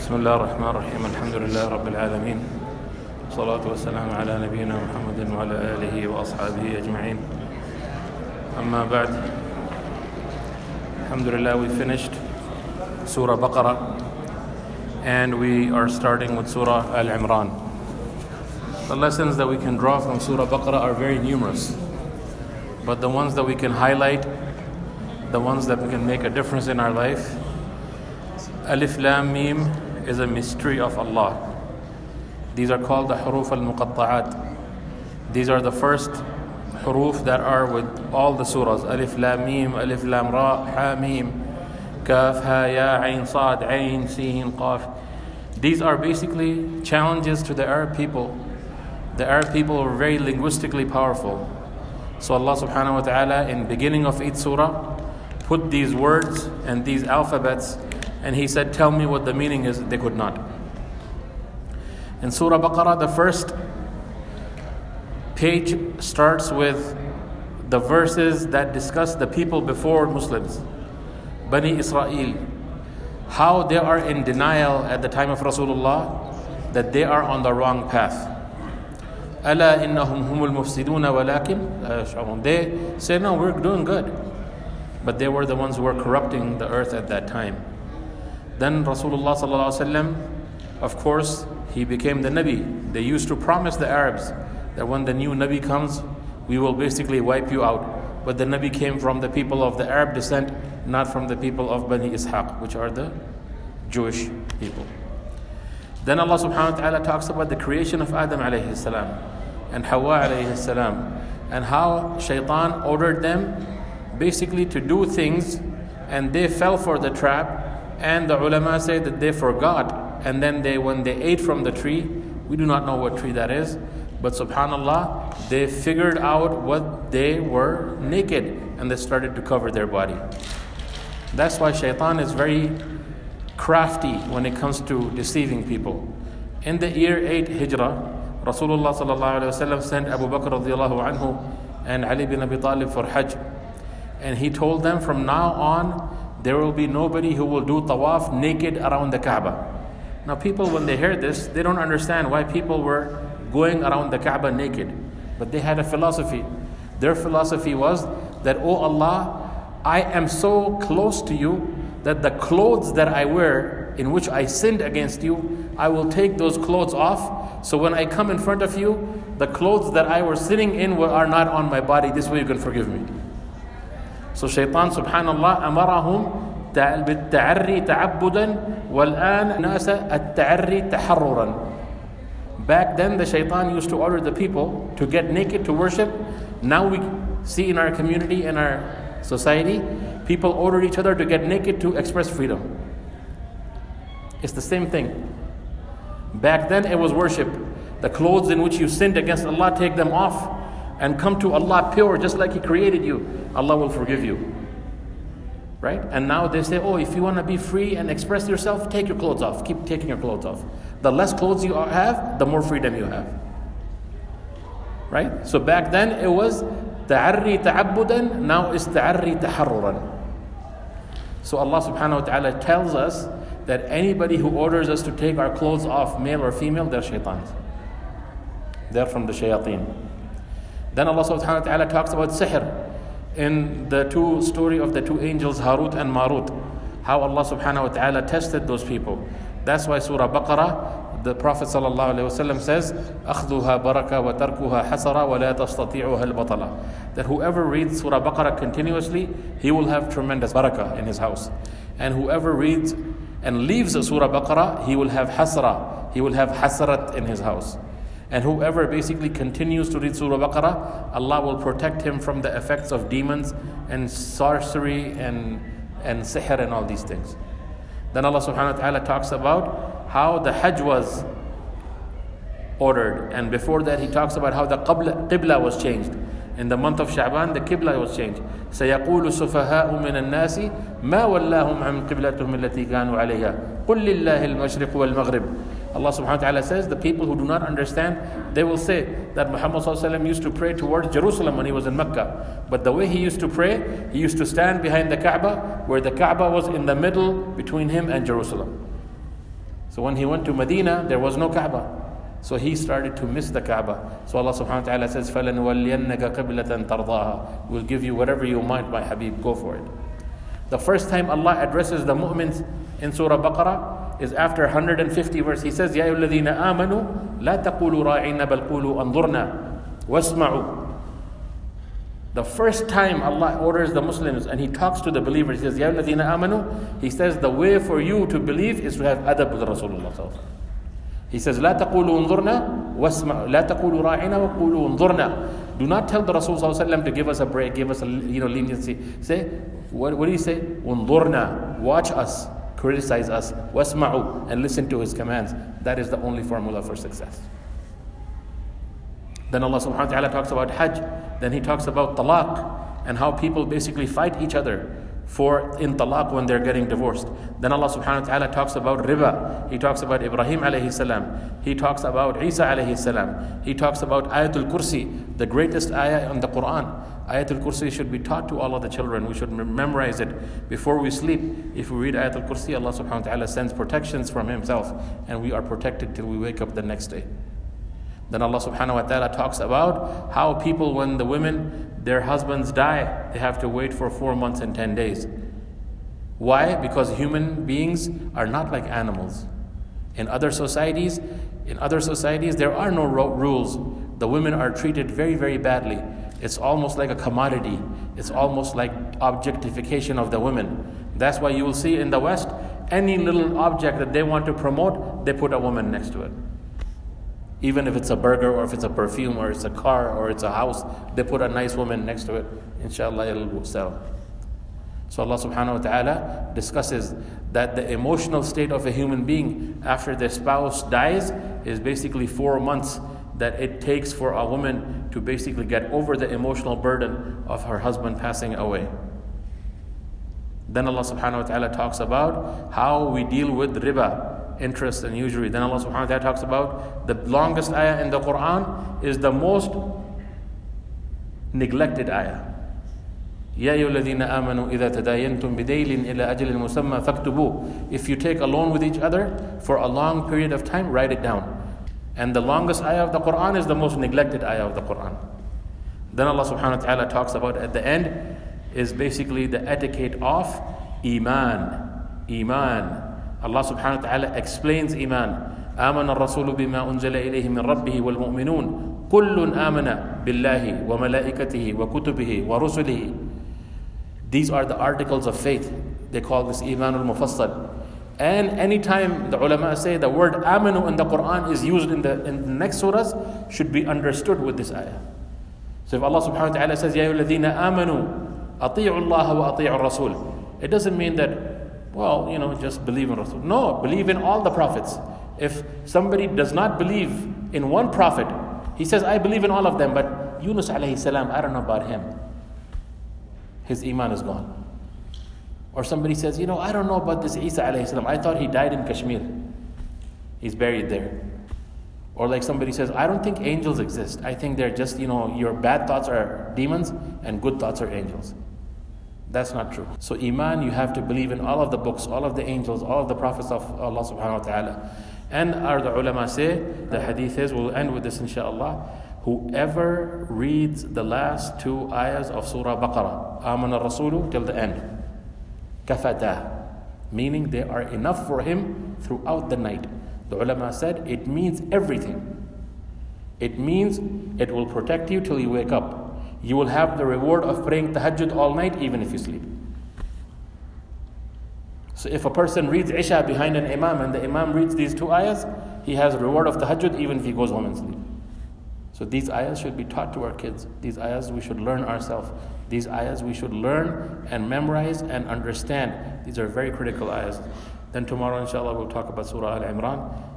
بسم الله الرحمن الرحيم الحمد لله رب العالمين والصلاة والسلام على نبينا محمد وعلى آله وأصحابه أجمعين أما بعد. Alhamdulillah, we finished Surah Baqarah and we are starting with Surah Al-Imran. The lessons that we can draw from Surah Baqarah are very numerous, but the ones that we can highlight, the ones that we can make a difference in our life. Alif Lam Mim is a mystery of Allah. These are called the Huruf al-Muqatta'at. These are the first huruf that are with all the surahs. Alif Lam Mim, Alif Lam Ra, Ha Mim, Kaf, Ha, Ya, Ain, Sad, Ain, Sin, Qaf. These are basically challenges to the Arab people. The Arab people are very linguistically powerful. So Allah subhanahu wa ta'ala in beginning of each surah put these words and these alphabets, and He said, tell me what the meaning is. They could not. In Surah Baqarah, the first page starts with the verses that discuss the people before Muslims, Bani Israel, how they are in denial at the time of Rasulullah that they are on the wrong path. أَلَا إِنَّهُمْ هُمُ الْمُفْسِدُونَ وَلَكِنْ لَا يَشْعُرُونَ. They say, no, we're doing good. But they were the ones who were corrupting the earth at that time. Then Rasulullah sallallahu alaihi wasallam, of course, he became the Nabi. They used to promise the Arabs that when the new Nabi comes, we will basically wipe you out. But the Nabi came from the people of the Arab descent, not from the people of Bani Ishaq, which are the Jewish people. Then Allah subhanahu wa ta'ala talks about the creation of Adam alayhi salam and Hawa alayhi salam, and how Shaitan ordered them basically to do things, and they fell for the trap. And the ulama say that they forgot, and then when they ate from the tree, we do not know what tree that is, but subhanallah, they figured out what they were naked, and they started to cover their body. That's why Shaitan is very crafty when it comes to deceiving people. In the year 8 Hijrah, Rasulullah sallallahu alaihi wasallam sent Abu Bakr radiallahu anhu and Ali bin Abi Talib for Hajj, and he told them, from now on there will be nobody who will do tawaf naked around the Kaaba. Now people, when they hear this, they don't understand why people were going around the Kaaba naked. But they had a philosophy. Their philosophy was that, oh Allah, I am so close to you that the clothes that I wear, in which I sinned against you, I will take those clothes off. So when I come in front of you, the clothes that I was sitting in are not on my body. This way you can forgive me. So Shaitan subhanallah amarahum بالتعري تعبدا والآن ناس التعري تحررا. Back then the Shaitan used to order the people to get naked to worship. Now we see in our community, in our society, people order each other to get naked to express freedom. It's the same thing. Back then it was worship. The clothes in which you sinned against Allah, take them off and come to Allah pure, just like He created you. Allah will forgive you. Right? And now they say, oh, if you want to be free and express yourself, take your clothes off. Keep taking your clothes off. The less clothes you have, the more freedom you have. Right? So back then it was ta'arri ta'abbudan, now it's ta'arri taharruran. So Allah subhanahu wa ta'ala tells us that anybody who orders us to take our clothes off, male or female, they're shaitans. They're from the shayateen. Then Allah subhanahu wa ta'ala talks about sihr in the story of the two angels Harut and Marut, how Allah subhanahu wa ta'ala tested those people. That's why Surah Baqarah, the Prophet sallallahu alaihi wasallam says, أخذها بركة وتركها حسرة ولا تستطيعها البطلة. That whoever reads Surah Baqarah continuously, he will have tremendous barakah in his house. And whoever reads and leaves Surah Baqarah, he will have hasra, he will have hasarat in his house. And whoever basically continues to read Surah Baqarah, Allah will protect him from the effects of demons and sorcery and sihr and all these things. Then Allah subhanahu wa ta'ala talks about how the Hajj was ordered. And before that He talks about how the Qibla was changed. In the month of Sha'ban, the Qibla was changed. سَيَقُولُ السُّفَهَاءُ مِنَ النَّاسِ مَا وَلَّاهُمْ عَنْ قِبْلَتُهُمْ الَّتِي كَانُوا عَلَيْهَا قُلْ لِلَّهِ الْمَشْرِقُ وَالْمَغْرِبُ. Allah subhanahu wa ta'ala says, the people who do not understand, they will say that Muhammad sallallahu alaihi wasallam used to pray towards Jerusalem when he was in Mecca. But the way he used to pray, he used to stand behind the Kaaba, where the Kaaba was in the middle between him and Jerusalem. So when he went to Medina, there was no Kaaba. So he started to miss the Kaaba. So Allah subhanahu wa ta'ala says, فَلَنُوَلِّيَنَّكَ قِبْلَةً تَرْضَاهَا. We'll give you whatever you want, my Habib, go for it. The first time Allah addresses the mu'mins in Surah Baqarah is after 150 verse. He says, يَا أَيُّهَا الَّذِينَ آمَنُوا لَا تَقُولُوا رَاعِينَا بَلْ قُولُوا أَنظُرْنَا وَاسْمَعُوا. The first time Allah orders the Muslims and He talks to the believers, He says, يَا الَّذِينَ آمَنُوا. He says the way for you to believe is to have adab with Rasulullah. He says, لا تقولوا انظرنا واسمعوا لا تقولوا راعنا وقولوا انظرنا. Do not tell the Rasul to give us a break, give us a leniency. Say, what do you say? انظرنا, watch us, criticize us, واسمعوا, and listen to His commands. That is the only formula for success. Then Allah subhanahu wa ta'ala talks about Hajj. Then He talks about talaq and how people basically fight each other in talaq when they're getting divorced. Then Allah subhanahu wa ta'ala talks about riba. He talks about Ibrahim alayhi salam. He talks about Isa alayhi salam. He talks about Ayatul Kursi, the greatest ayah in the Quran. Ayatul Kursi should be taught to all of the children. We should memorize it before we sleep. If we read Ayatul Kursi, Allah subhanahu wa ta'ala sends protections from Himself, and we are protected till we wake up the next day. Then Allah subhanahu wa ta'ala talks about how people, when the women, their husbands die, they have to wait for 4 months and 10 days. Why? Because human beings are not like animals. In other societies, there are no rules. The women are treated very, very badly. It's almost like a commodity. It's almost like objectification of the women. That's why you will see in the West, any little object that they want to promote, they put a woman next to it. Even if it's a burger, or if it's a perfume, or it's a car, or it's a house, they put a nice woman next to it. Inshallah, it'll sell. So Allah subhanahu wa ta'ala discusses that the emotional state of a human being after their spouse dies is basically 4 months that it takes for a woman to basically get over the emotional burden of her husband passing away. Then Allah subhanahu wa ta'ala talks about how we deal with riba, interest and usury. Then Allah subhanahu wa ta'ala talks about the longest ayah in the Quran is the most neglected ayah. يَا أَيُّهَا الَّذِينَ آمَنُوا إِذَا تَدَايَنْتُمْ بِدَيْلٍ إِلَى أَجَلٍ مُسَمَّى فَاكْتُبُوهُ. If you take a loan with each other for a long period of time, write it down. And the longest ayah of the Quran is the most neglected ayah of the Quran. Then Allah subhanahu wa ta'ala talks about at the end is basically the etiquette of Iman. Allah subhanahu wa ta'ala explains Iman. آمن الرسول بما أنزل إليه من ربه والمؤمنون كل آمن بالله وملائكته وكتبه ورسله. These are the articles of faith. They call this Iman al-Mufassal. And anytime the ulama say the word amanu in the Quran is used in the next surahs, should be understood with this ayah. So if Allah subhanahu wa ta'ala says, يَا أَيُّهَا الَّذِينَ آمَنُوا أَطِيعُوا اللَّهَ وَأَطِيعُوا الرَّسُولَ, it doesn't mean that, just believe in Rasul. No, believe in all the prophets. If somebody does not believe in one prophet, he says, I believe in all of them, but Yunus alayhi salam, I don't know about him. His iman is gone. Or somebody says, I don't know about this Isa alayhi salam. I thought he died in Kashmir. He's buried there. Or like somebody says, I don't think angels exist. I think they're just, your bad thoughts are demons and good thoughts are angels. That's not true. So iman, you have to believe in all of the books, all of the angels, all of the prophets of Allah subhanahu wa ta'ala. And the ulama say, the hadith is, we'll end with this inshallah, whoever reads the last 2 ayahs of Surah Baqarah, Amana Rasulu, till the end, kafata, meaning they are enough for him throughout the night. The ulama said it means everything. It means it will protect you till you wake up. You will have the reward of praying tahajjud all night even if you sleep. So if a person reads Isha behind an imam and the imam reads these 2 ayahs, he has the reward of tahajjud even if he goes home and sleep. So these ayahs should be taught to our kids. These ayahs we should learn ourselves. These ayahs we should learn and memorize and understand. These are very critical ayahs. Then tomorrow inshallah we'll talk about Surah Al-Imran.